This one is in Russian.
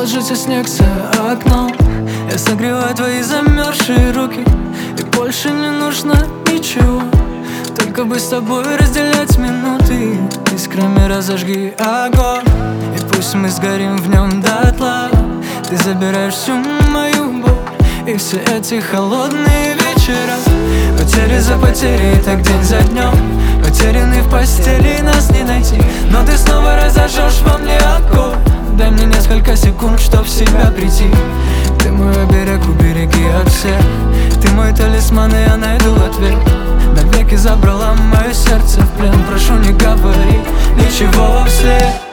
ложится снег за окном. Я согреваю твои замерзшие руки, и больше не нужно ничего, только бы с тобой разделять минуты. Искрами разожги огонь, и пусть мы сгорим в нем дотла. Ты забираешь всю мою боль и все эти холодные вечера. Потери за потерей, так день за днем. Потерянный в постели, нас не найти, но ты снова разожжешь во мне огонь. Дай мне несколько секунд, чтоб в себя прийти. Ты мой оберег, убереги от всех. Ты мой талисман, и я найду ответ. Навеки забрала мое сердце в плен. Прошу, не говори ничего вслед.